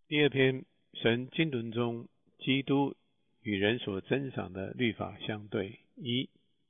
第二篇，神经纶中基督与人所珍赏的律法相对。一，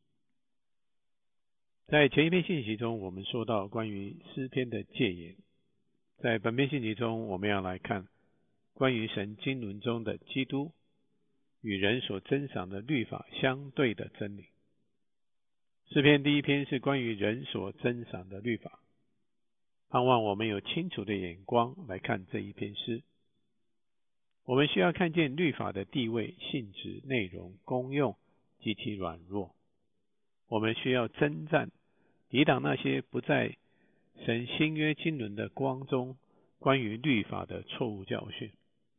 在前一篇信息中，我们说到关于诗篇的戒言。在本篇信息中，我们要来看关于神经纶中的基督与人所珍赏的律法相对的真理。诗篇第一篇是关于人所珍赏的律法，盼望我们有清楚的眼光来看这一篇诗。我们需要看见律法的地位、性质、内容、功用及其软弱。我们需要征战，抵挡那些不在神新约经纶的光中关于律法的错误教训。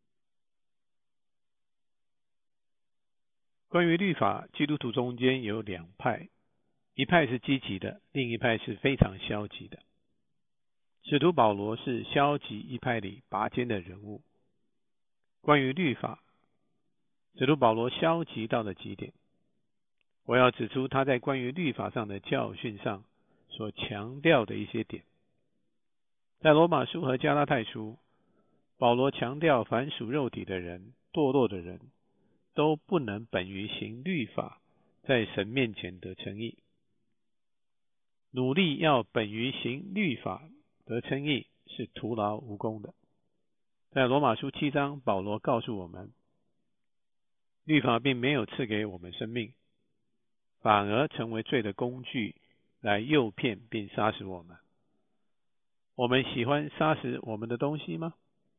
关于律法，基督徒中间有两派，一派是积极的，另一派是非常消极的。使徒保罗是消极一派里拔尖的人物。关于律法，使徒保罗消极到了极点。我要指出他在关于律法上的教训上所强调的一些点。在罗马书和加拉太书，保罗强调凡属肉体的人、堕落的人都不能本于行律法，在神面前得称义。努力要本于行律法得称义是徒劳无功的。在罗马书7章，保罗告诉我们，律法并没有赐给我们生命，反而成为罪的工具，来诱骗并杀死我们。我们喜欢杀死我们的东西吗？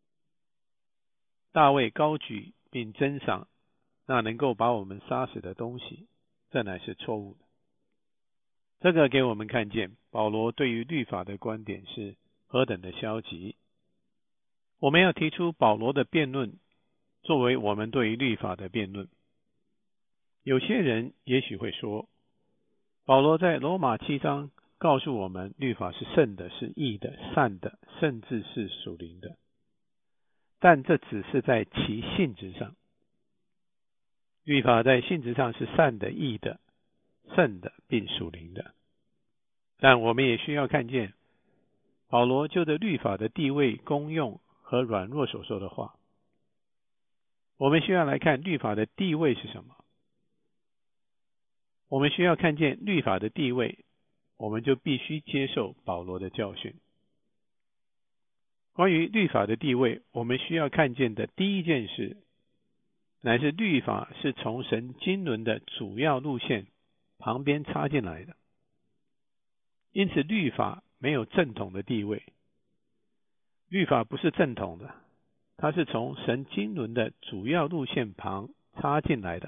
大卫高举并珍赏那能够把我们杀死的东西，这乃是错误的。这个给我们看见保罗对于律法的观点是何等的消极。我们要提出保罗的辩论作为我们对于律法的辩论。有些人也许会说，保罗在罗马7章告诉我们律法是圣的，是义的，善的，甚至是属灵的，但这只是在其性质上。律法在性质上是善的、义的、圣的并属灵的。但我们也需要看见保罗就着律法的地位、功用和软弱所说的话。我们需要来看律法的地位是什么。我们需要看见律法的地位，我们就必须接受保罗的教训。关于律法的地位，我们需要看见的第一件事，乃是律法是从神经纶的主要路线旁边插进来的。因此律法没有正统的地位。律法不是正统的，它是从神经纶的主要路线旁插进来的。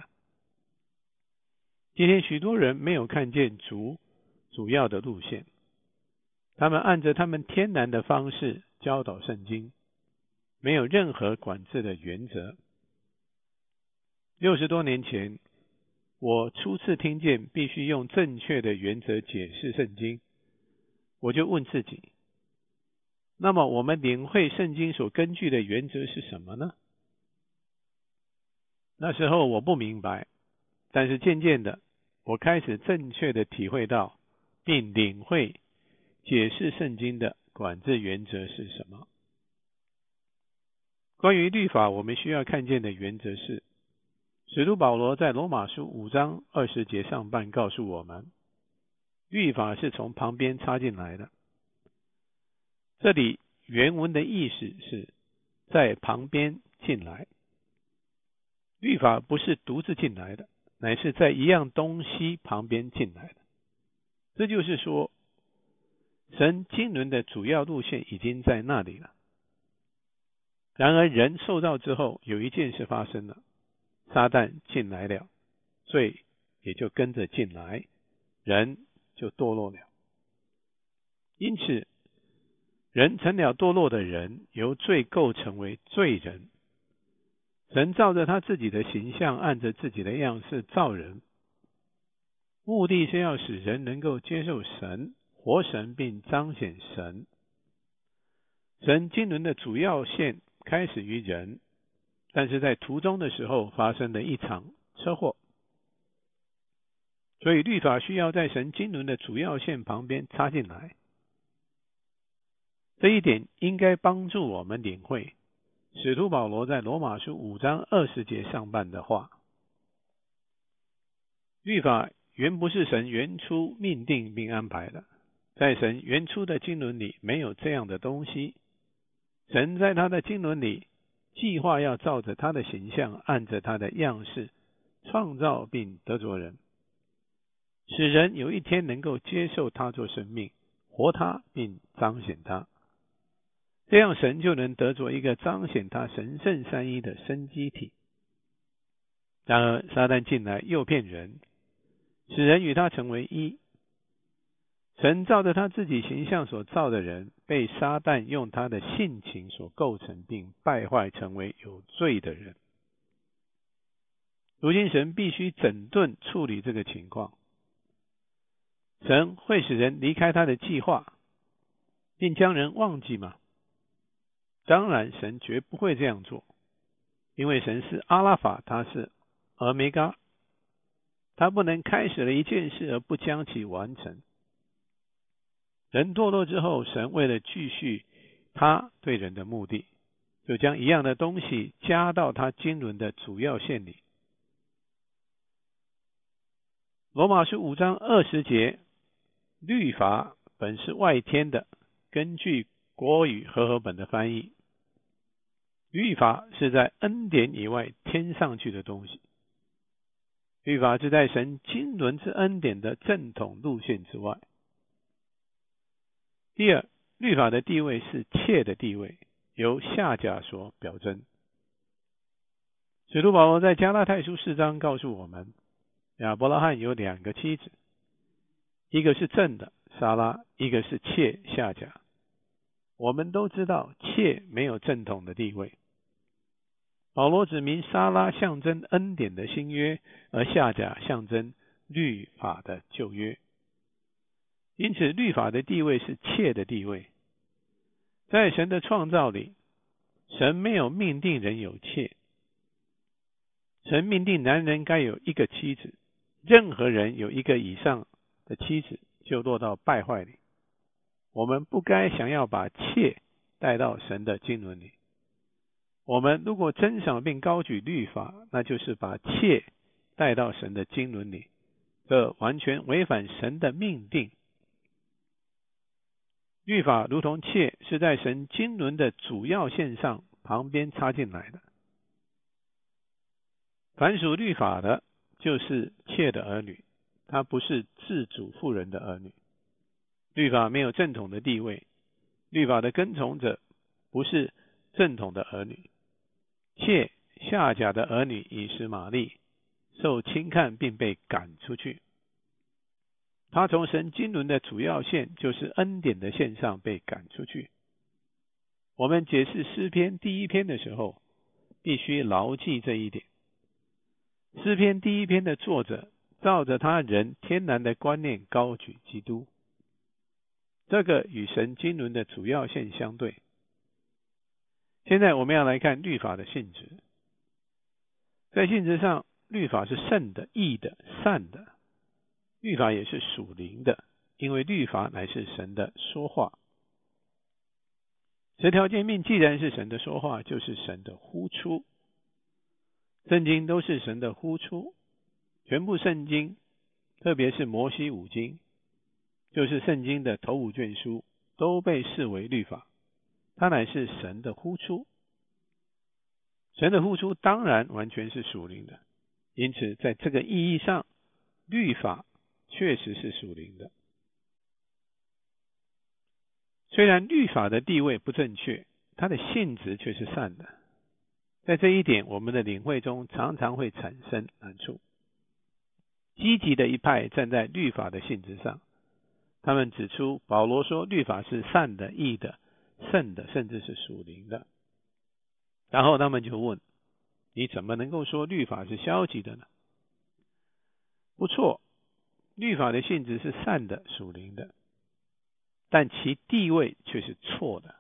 今天许多人没有看见主要的路线，他们按着他们天然的方式教导圣经，没有任何管制的原则。60多年前，我初次听见必须用正确的原则解释圣经，我就问自己，那么我们领会圣经所根据的原则是什么呢？那时候我不明白，但是渐渐的，我开始正确的体会到并领会解释圣经的管制原则是什么。关于律法，我们需要看见的原则是，使徒保罗在罗马书5章20节上半告诉我们，律法是从旁边插进来的。这里原文的意思是在旁边进来。律法不是独自进来的，乃是在一样东西旁边进来的。这就是说，神经纶的主要路线已经在那里了。然而人受造之后，有一件事发生了，撒旦进来了，罪也就跟着进来，人就堕落了。因此人成了堕落的人，由罪构成为罪人。神照着他自己的形象，按着自己的样式造人，目的是要使人能够接受神、活神并彰显神。神经纶的主要线开始于人，但是在途中的时候发生了一场车祸。所以律法需要在神经纶的主要线旁边插进来。这一点应该帮助我们领会使徒保罗在罗马书5章20节上半的话。律法原不是神原初命定并安排的，在神原初的经纶里没有这样的东西。神在他的经纶里计划要照着他的形象，按着他的样式创造并得着人，使人有一天能够接受他做生命，活他并彰显他。这样神就能得着一个彰显他神圣三一的生机体。然而撒旦进来诱骗人，使人与他成为一。神照着他自己形象所造的人，被撒旦用他的性情所构成，并败坏成为有罪的人。如今神必须整顿处理这个情况。神会使人离开他的计划，并将人忘记吗？当然神绝不会这样做，因为神是阿拉法，他是俄梅嘎，他不能开始了一件事而不将其完成。人堕落之后，神为了继续他对人的目的，就将一样的东西加到他经纶的主要线里。罗马书5章20节，律法本是外天的，根据国语和合本的翻译，律法是在恩典以外添上去的东西。律法是在神经纶之恩典的正统路线之外。第二，律法的地位是妾的地位，由下甲所表征。使徒保罗在加拉太书4章告诉我们，亚伯拉罕有2个妻子，一个是正的撒拉，一个是妾夏甲。我们都知道妾没有正统的地位。保罗指明撒拉象征恩典的新约，而夏甲象征律法的旧约。因此律法的地位是妾的地位。在神的创造里，神没有命定人有妾，神命定男人该有1个妻子，任何人有1个以上的妻子就落到败坏里。我们不该想要把妾带到神的经纶里。我们如果珍赏并高举律法，那就是把妾带到神的经纶里，这完全违反神的命定。律法如同妾，是在神经纶的主要线上旁边插进来的。凡属律法的，就是妾的儿女，他不是自主妇人的儿女。律法没有正统的地位，律法的跟从者不是正统的儿女。妾夏甲的儿女以实玛利受轻看并被赶出去，他从神经纶的主要线，就是恩典的线上被赶出去。我们解释诗篇第1篇的时候，必须牢记这一点。诗篇第1篇的作者照着他人天然的观念高举基督，这个与神经纶的主要线相对。现在我们要来看律法的性质。在性质上，律法是圣的、义的、善的。律法也是属灵的，因为律法乃是神的说话。10条诫命既然是神的说话，就是神的呼出。圣经都是神的呼出，全部圣经，特别是摩西5经，就是圣经的头5卷书，都被视为律法，它乃是神的呼出。神的呼出当然完全是属灵的，因此在这个意义上，律法确实是属灵的。虽然律法的地位不正确，它的性质却是善的。在这一点，我们的领会中常常会产生难处。积极的一派站在律法的性质上，他们指出保罗说律法是善的、义的、圣的，甚至是属灵的。然后他们就问，你怎么能够说律法是消极的呢？不错，律法的性质是善的、属灵的，但其地位却是错的。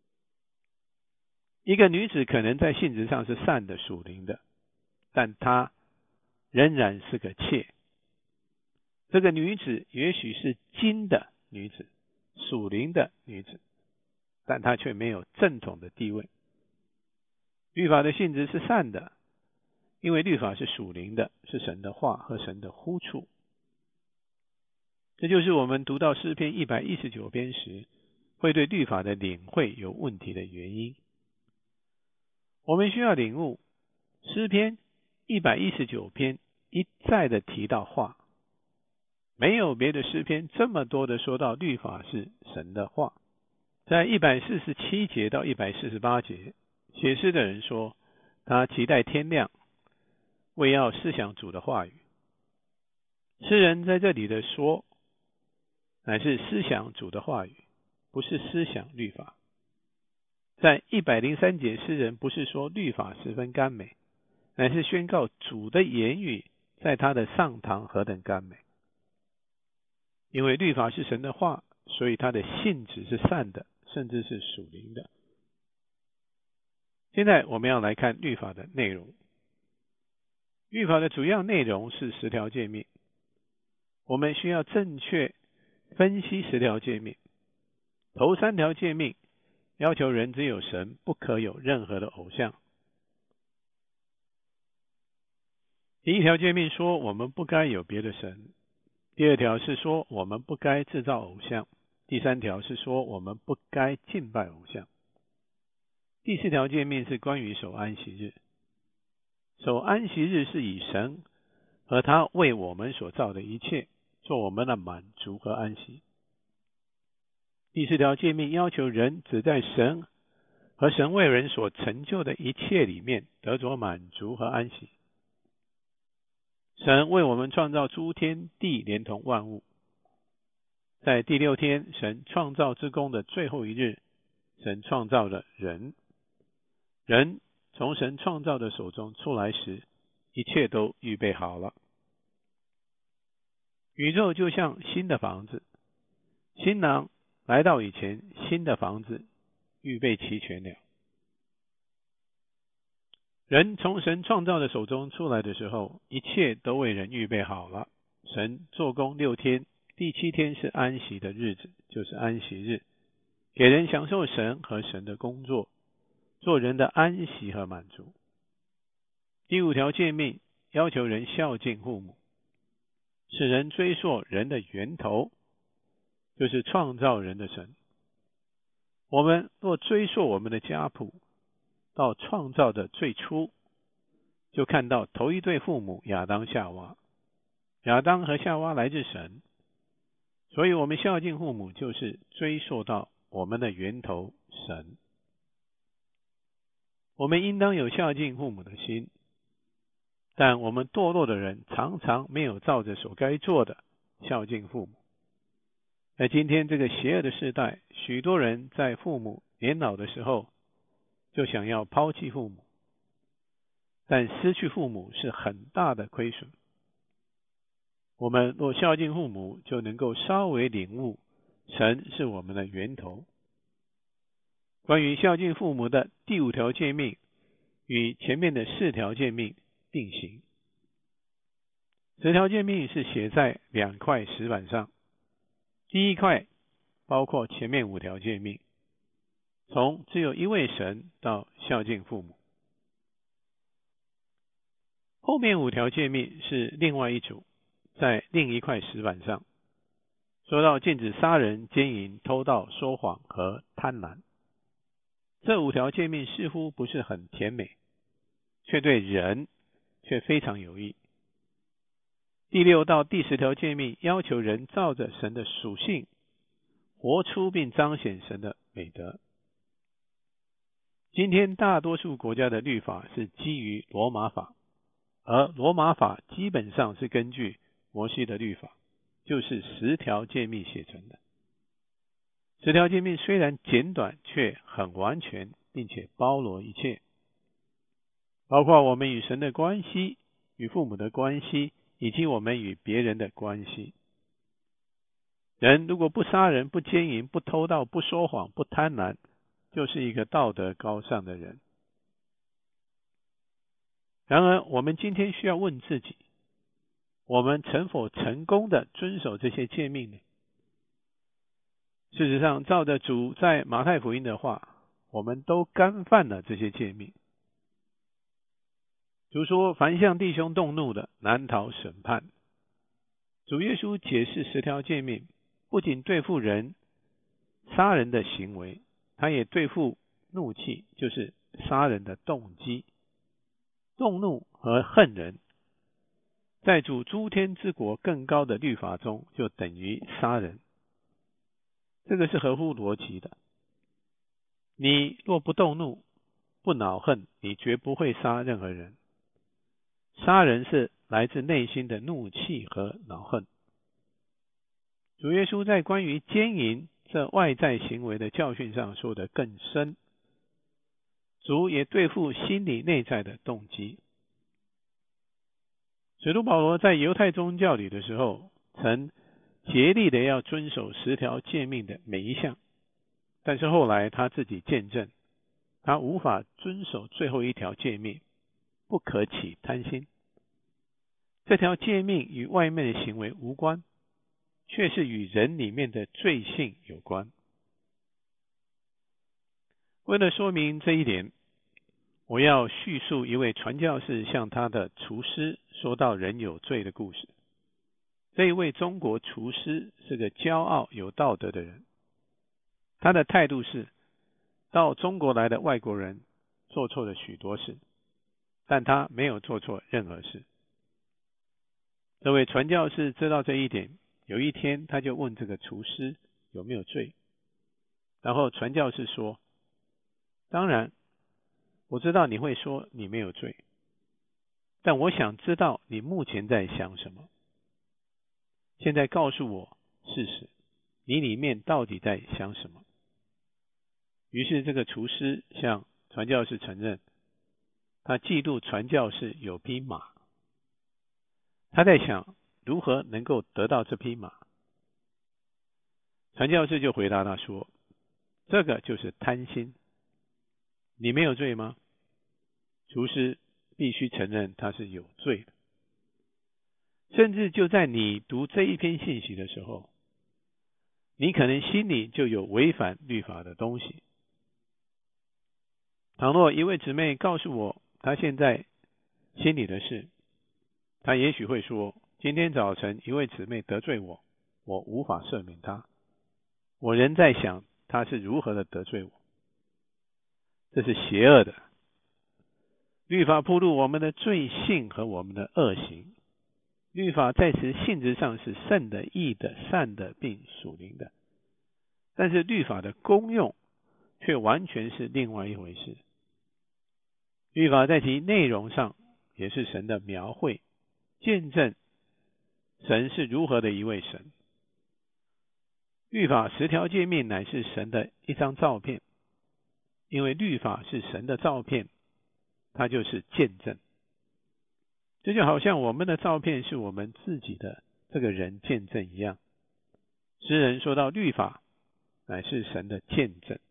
一个女子可能在性质上是善的、属灵的，但她仍然是个妾。这个女子也许是精的女子、属灵的女子，但她却没有正统的地位。 律法的性质是善的，因为律法是属灵的，是神的话和神的呼处。这就是我们读到诗篇119篇时，会对律法的领会有问题的原因。我们需要领悟，诗篇119篇一再的提到话，没有别的诗篇这么多的说到律法是神的话。在147节到148节，写诗的人说，他期待天亮，为要思想主的话语。诗人在这里的说，乃是思想主的话语，不是思想律法。在103节，诗人不是说律法十分甘美，乃是宣告主的言语在他的上堂何等甘美。因为律法是神的话，所以它的性质是善的，甚至是属灵的。现在我们要来看律法的内容。律法的主要内容是10条诫命，我们需要正确分析10条诫命。头3条诫命要求人只有神，不可有任何的偶像。第1条诫命说我们不该有别的神，第2条是说我们不该制造偶像，第3条是说我们不该敬拜偶像。第4条诫命是关于守安息日。守安息日是以神和他为我们所造的一切做我们的满足和安息。第4条诫命要求人只在神和神为人所成就的一切里面得着满足和安息。神为我们创造诸天地连同万物，在第6天神创造之功的最后一日，神创造了人。人从神创造的手中出来时，一切都预备好了。宇宙就像新的房子，新郎来到以前，新的房子预备齐全了。人从神创造的手中出来的时候，一切都为人预备好了。神做工6天，第7天是安息的日子，就是安息日，给人享受神和神的工作，做人的安息和满足。第5条诫命要求人孝敬父母，使人追溯人的源头，就是创造人的神。我们若追溯我们的家谱到创造的最初，就看到头一对父母亚当夏娃。亚当和夏娃来自神，所以我们孝敬父母就是追溯到我们的源头神。我们应当有孝敬父母的心，但我们堕落的人常常没有照着所该做的孝敬父母。在今天这个邪恶的时代，许多人在父母年老的时候就想要抛弃父母，但失去父母是很大的亏损。我们若孝敬父母，就能够稍微领悟神是我们的源头。关于孝敬父母的第5条诫命与前面的4条诫命并行。10条诫命是写在2块石板上，第1块包括前面5条诫命，从只有一位神到孝敬父母。后面5条诫命是另外一组，在另一块石板上，说到禁止杀人、奸淫、偷盗、说谎和贪婪。这5条诫命似乎不是很甜美，却对人却非常有益。第6到第10条诫命要求人照着神的属性活出并彰显神的美德。今天大多数国家的律法是基于罗马法，而罗马法基本上是根据摩西的律法，就是10条诫命写成的。10条诫命虽然简短，却很完全，并且包罗一切，包括我们与神的关系、与父母的关系，以及我们与别人的关系。人如果不杀人、不奸淫、不偷盗、不说谎、不贪婪，就是一个道德高尚的人。然而，我们今天需要问自己，我们曾否成功的遵守这些诫命呢？事实上，照着主在马太福音的话，我们都干犯了这些诫命。 主说，凡向弟兄动怒的，难逃审判。主耶稣解释10条诫命，不仅对付人杀人的行为，他也对付怒气，就是杀人的动机。动怒和恨人，在主诸天之国更高的律法中，就等于杀人。这个是合乎逻辑的。你若不动怒，不恼恨，你绝不会杀任何人。杀人是来自内心的怒气和恼恨。主耶稣在关于奸淫这外在行为的教训上说得更深。主也对付心理内在的动机。使徒保罗在犹太宗教里的时候，曾竭力的要遵守10条诫命的每一项，但是后来他自己见证，他无法遵守最后一条诫命，不可起贪心。这条诫命与外面的行为无关，却是与人里面的罪性有关。为了说明这一点，我要叙述一位传教士向他的厨师说到人有罪的故事。这一位中国厨师是个骄傲有道德的人，他的态度是，到中国来的外国人做错了许多事，但他没有做错任何事。这位传教士知道这一点，有一天他就问这个厨师有没有罪，然后传教士说，当然我知道你会说你没有罪，但我想知道你目前在想什么。现在告诉我事实，你里面到底在想什么？于是这个厨师向传教士承认，他嫉妒传教士有匹马，他在想如何能够得到这匹马。传教士就回答他说，这个就是贪心。你没有罪吗？厨师必须承认他是有罪的。甚至就在你读这一篇信息的时候，你可能心里就有违反律法的东西。倘若一位姊妹告诉我她现在心里的事，她也许会说，今天早晨一位姊妹得罪我，我无法赦免她，我仍在想她是如何的得罪我。这是邪恶的。律法暴露我们的罪性和我们的恶行。律法在此性质上是圣的、义的、善的并属灵的，但是律法的功用却完全是另外一回事。律法在其内容上也是神的描绘，见证神是如何的一位神。律法10条诫命乃是神的一张照片，因为律法是神的照片，它就是见证。这就好像我们的照片是我们自己的这个人见证一样。诗人说到律法乃是神的见证。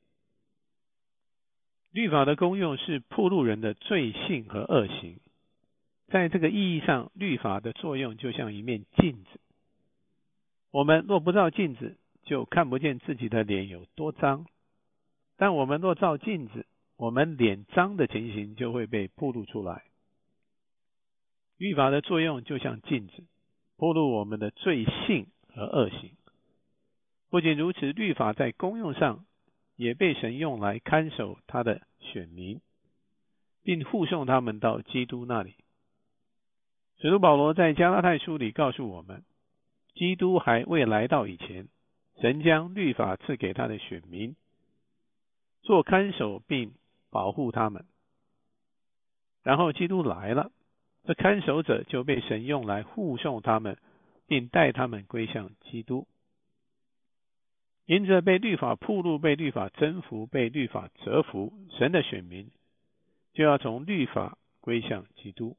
律法的功用是暴露人的罪性和恶行。在这个意义上，律法的作用就像一面镜子。我们若不照镜子，就看不见自己的脸有多脏。但我们若照镜子，我们脸脏的情形就会被暴露出来。律法的作用就像镜子，暴露我们的罪性和恶行。不仅如此，律法在功用上也被神用来看守他的选民，并护送他们到基督那里。使徒保罗在加拉太书里告诉我们，基督还未来到以前，神将律法赐给他的选民，做看守并保护他们。然后基督来了，这看守者就被神用来护送他们，并带他们归向基督。因着被律法暴露、被律法征服、被律法折服，神的选民就要从律法归向基督。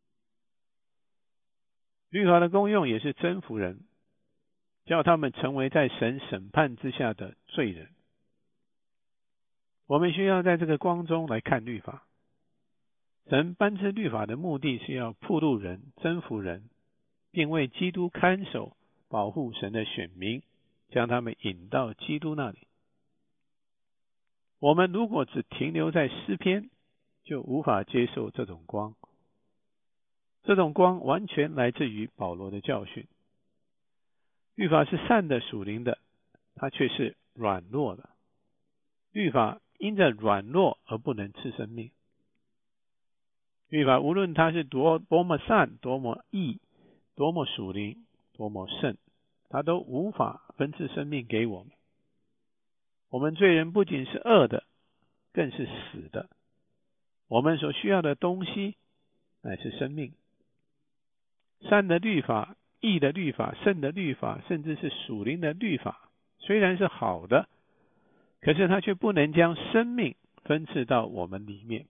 律法的功用也是征服人，叫他们成为在神审判之下的罪人。我们需要在这个光中来看律法。神颁赐律法的目的是要暴露人、征服人，并为基督看守、保护神的选民，将他们引到基督那里。我们如果只停留在诗篇，就无法接受这种光， 这种光完全来自于保罗的教训。律法是善的属灵的，它却是软弱的。律法因着软弱而不能赐生命。律法无论它是多么善、多么义、多么属灵、多么圣，它都无法分赐生命给我们。我们罪人不仅是恶的，更是死的。我们所需要的东西乃是生命。善的律法、义的律法、圣的律法，甚至是属灵的律法，虽然是好的，可是它却不能将生命分赐到我们里面。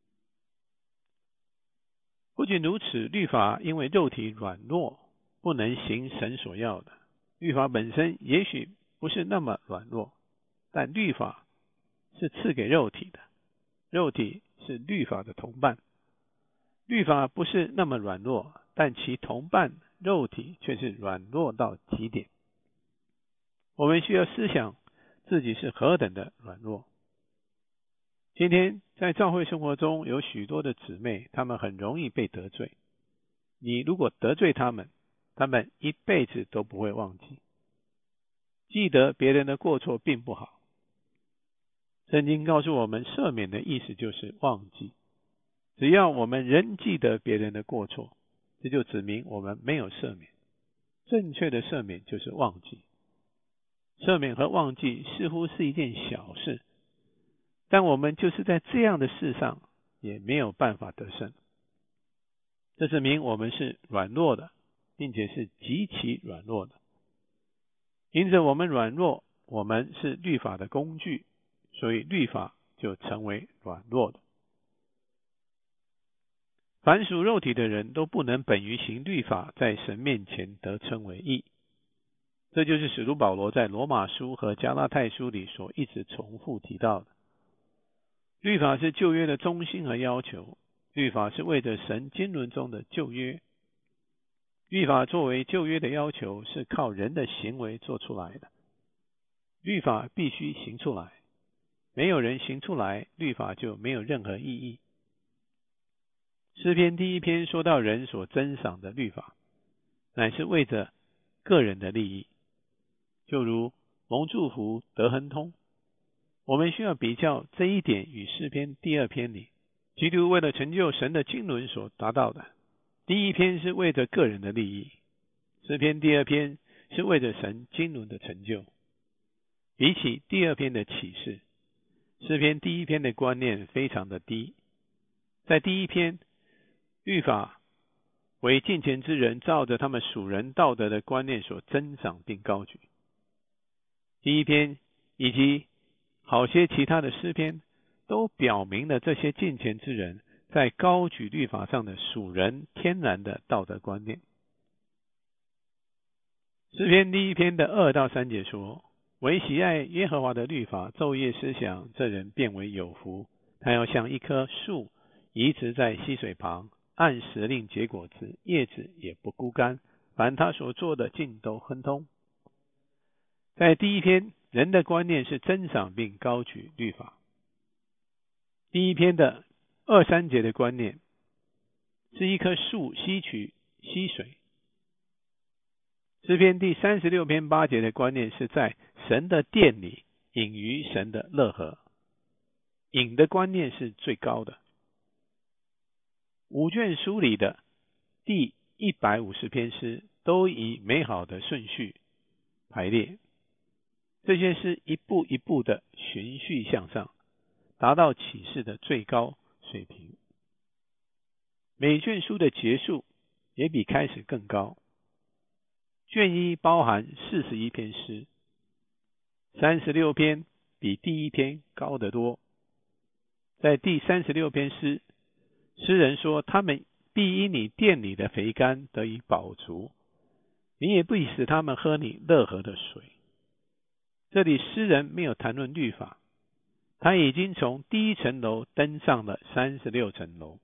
不仅如此，律法因为肉体软弱，不能行神所要的。律法本身也许不是那么软弱，但律法是赐给肉体的，肉体是律法的同伴。律法不是那么软弱，但其同伴肉体却是软弱到极点。我们需要思想自己是何等的软弱。今天在教会生活中有许多的姊妹，她们很容易被得罪。你如果得罪她们，她们一辈子都不会忘记。记得别人的过错并不好。圣经告诉我们，赦免的意思就是忘记。只要我们仍记得别人的过错，这就指明我们没有赦免。正确的赦免就是忘记。赦免和忘记似乎是一件小事，但我们就是在这样的事上也没有办法得胜。这指明我们是软弱的，并且是极其软弱的。因着我们软弱，我们是律法的工具，所以律法就成为软弱的。凡属肉体的人都不能本于行律法，在神面前得称为义。这就是使徒保罗在罗马书和加拉太书里所一直重复提到的。律法是旧约的中心和要求，律法是为着神经纶中的旧约。律法作为旧约的要求，是靠人的行为做出来的。律法必须行出来，没有人行出来，律法就没有任何意义。诗篇第1篇说到人所珍赏的律法，乃是为着个人的利益，就如蒙祝福得亨通。我们需要比较这一点与诗篇第2篇里基督为了成就神的经纶所达到的。第1篇是为着个人的利益，诗篇第2篇是为着神经纶的成就。比起第2篇的启示，诗篇第1篇的观念非常的低。在第1篇，律法为敬虔之人照着他们属人道德的观念所珍赏并高举。第1篇以及好些其他的诗篇都表明了这些敬虔之人在高举律法上的属人天然的道德观念。诗篇第1篇的2到3节说，唯喜爱耶和华的律法，昼夜思想，这人便为有福。他要像一棵树移植在溪水旁，按时令结果子，叶子也不枯干，凡他所做的尽都亨通。在第1篇，人的观念是珍赏并高举律法。第1篇的2、3节的观念是一棵树吸取溪水。诗篇第36篇8节的观念是在神的殿里饮于神的乐河。饮的观念是最高的。5卷书里的第150篇诗都以美好的顺序排列，这些是一步一步的循序向上，达到启示的最高水平。每卷书的结束也比开始更高。卷1包含41篇诗，36篇比第1篇高得多。在第36篇诗，诗人说，他们必因你殿里的肥甘得以饱足，你也不使他们喝你乐河的水。这里诗人没有谈论律法，他已经从第1层楼登上了36层楼。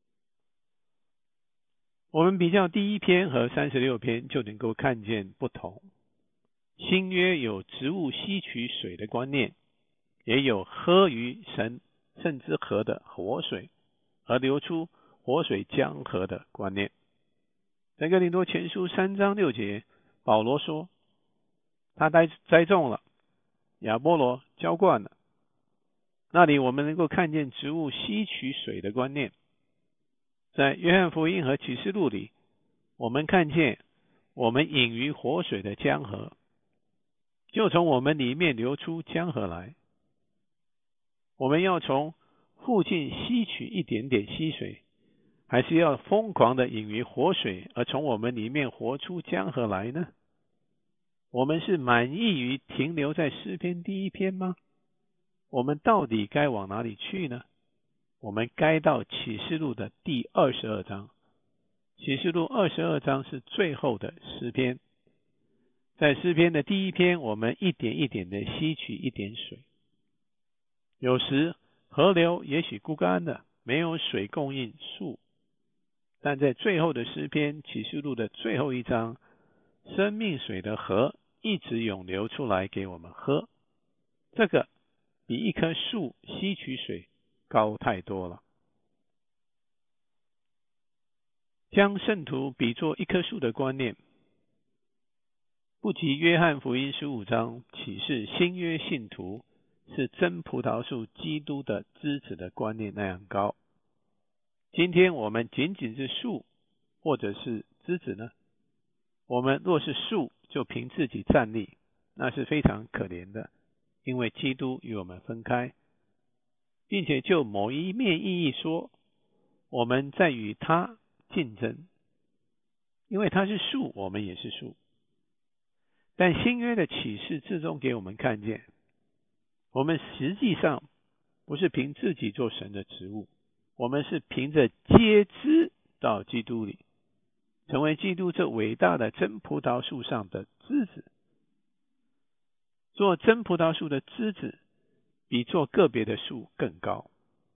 我们比较第1篇和36篇就能够看见不同。新约有植物吸取水的观念，也有喝于神甚至河的活水，而流出活水江河的观念。在哥林多前书3章6节，保罗说，他栽种了，亚波罗浇灌了。那里我们能够看见植物吸取水的观念。在约翰福音和启示录里，我们看见我们饮于活水的江河，就从我们里面流出江河来。我们要从附近吸取一点点溪水，还是要疯狂的饮于活水，而从我们里面活出江河来呢？我们是满意于停留在诗篇第1篇吗？我们到底该往哪里去呢？我们该到启示录的第22章。启示录22章是最后的诗篇。在诗篇的第1篇，我们一点一点的吸取一点水。有时河流也许枯干了，没有水供应树，但在最后的诗篇启示录的最后1章，生命水的河一直涌流出来给我们喝。这个比一棵树吸取水高太多了。将圣徒比作一棵树的观念，不及约翰福音15章启示新约信徒是真葡萄树基督的枝子的观念那样高。今天我们仅仅是树或者是枝子呢？我们若是树，就凭自己站立，那是非常可怜的，因为基督与我们分开，并且就某一面意义说，我们在与他竞争，因为他是树，我们也是树。但新约的启示至终给我们看见，我们实际上不是凭自己做神的植物，我们是凭着接枝到基督里，成为基督这伟大的真葡萄树上的枝子。做真葡萄树的枝子比做个别的树更高。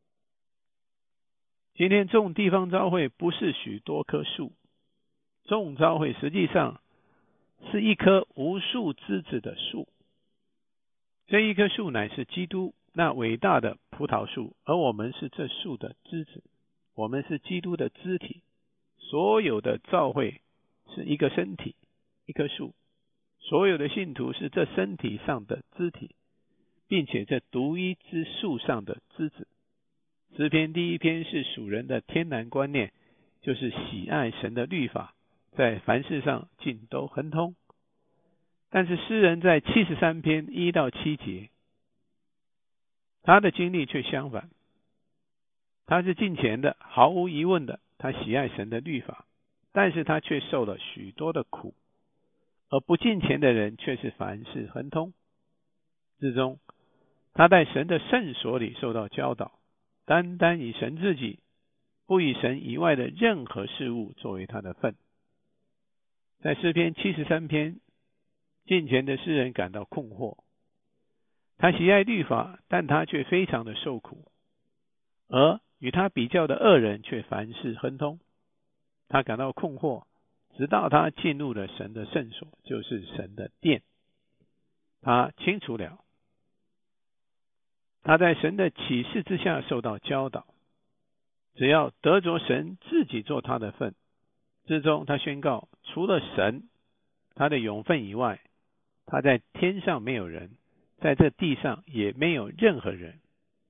今天众地方教会不是许多棵树，众教会实际上是一棵无数枝子的树。这一棵树乃是基督那伟大的葡萄树，而我们是这树的枝子，我们是基督的肢体。所有的教会是一个身体，一棵树，所有的信徒是这身体上的肢体，并且这独一之树上的枝子。诗篇第1篇是属人的天然观念，就是喜爱神的律法，在凡事上尽都亨通。但是诗人在73篇1到7节，他的经历却相反。他是敬虔的，毫无疑问的，他喜爱神的律法，但是他却受了许多的苦。而不敬虔的人却是凡事亨通。之中，他在神的圣所里受到教导，单单以神自己，不以神以外的任何事物作为他的份。在诗篇73篇，敬虔的诗人感到困惑，他喜爱律法，但他却非常的受苦，而与他比较的恶人却凡事亨通。他感到困惑，直到他进入了神的圣所，就是神的殿。他清楚了，他在神的启示之下受到教导，只要得着神自己做他的份。之中他宣告，除了神他的永分以外，他在天上没有人，在这地上也没有任何人。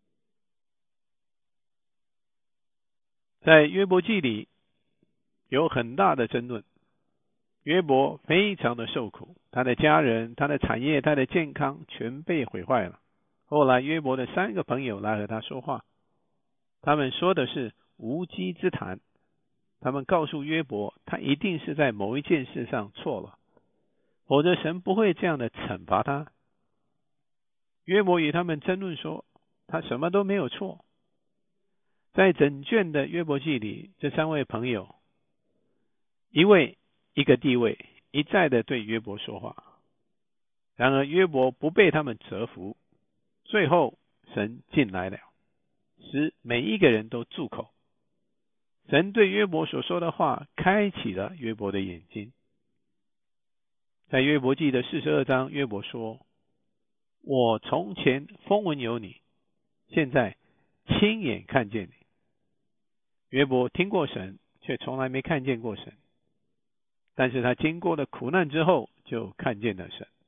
在约伯记里有很大的争论，约伯非常的受苦，他的家人、他的产业、他的健康全被毁坏了。后来约伯的3个朋友来和他说话，他们说的是无稽之谈。他们告诉约伯，他一定是在某一件事上错了，否则神不会这样的惩罚他。约伯与他们争论说，他什么都没有错。在整卷的约伯记里，这3位朋友一位一个地位，一再的对约伯说话。然而约伯不被他们折服，最后神进来了，使每一个人都住口。神对约伯所说的话开启了约伯的眼睛。在约伯记的42章，约伯说，我从前风闻有你，现在亲眼看见你。 约伯听过神，却从来没看见过神，但是他经过了苦难之后，就看见了神。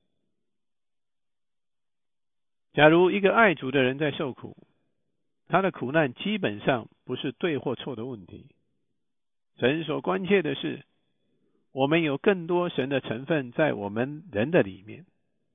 假如一个爱主的人在受苦，他的苦难基本上不是对或错的问题，神所关切的是，我们有更多神的成分在我们人的里面。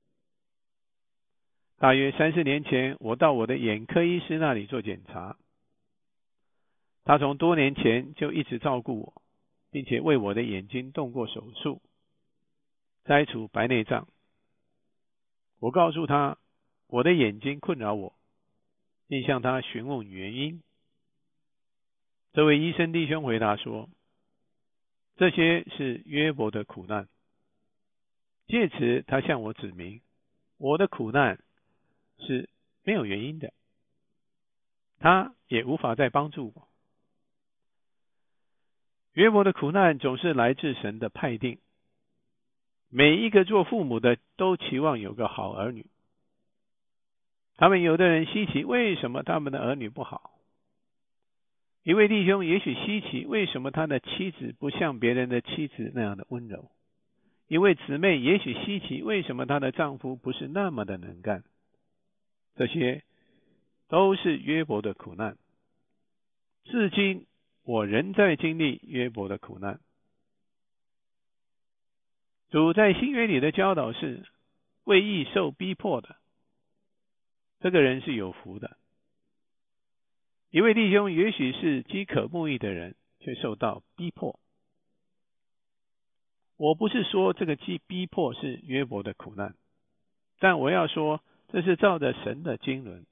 大约30年前，我到我的眼科医师那里做检查，他从多年前就一直照顾我，并且为我的眼睛动过手术，摘除白内障。我告诉他，我的眼睛困扰我，并向他询问原因。这位医生弟兄回答说，这些是约伯的苦难。借此他向我指明，我的苦难是没有原因的，他也无法再帮助我。约伯的苦难总是来自神的派定，每一个做父母的都期望有个好儿女。他们有的人稀奇，为什么他们的儿女不好？一位弟兄也许稀奇，为什么他的妻子不像别人的妻子那样的温柔？一位姊妹也许稀奇，为什么她的丈夫不是那么的能干？这些都是约伯的苦难。至今我仍在经历约伯的苦难。主在新约里的教导是，为义受逼迫的，这个人是有福的。一位弟兄也许是饥渴慕义的人，却受到逼迫。我不是说这个逼迫是约伯的苦难，但我要说，这是照着神的经纶。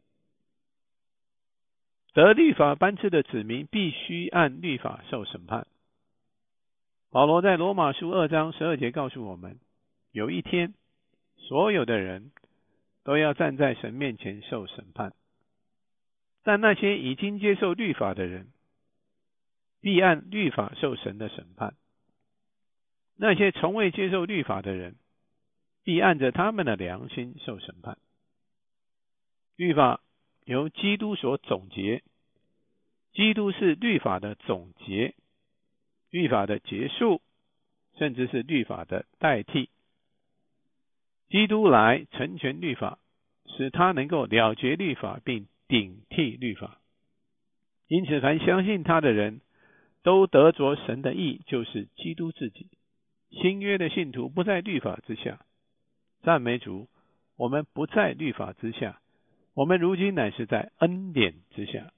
得律法颁赐的子民必须按律法受审判。保罗在罗马书2章12节告诉我们，有一天，所有的人都要站在神面前受审判。但那些已经接受律法的人，必按律法受神的审判。那些从未接受律法的人，必按着他们的良心受审判。律法由基督所总结，基督是律法的总结，律法的结束，甚至是律法的代替。基督来成全律法，使他能够了结律法并顶替律法。因此凡相信他的人都得着神的义，就是基督自己。新约的信徒不在律法之下，赞美主，我们不在律法之下，我们如今乃是在恩典之下。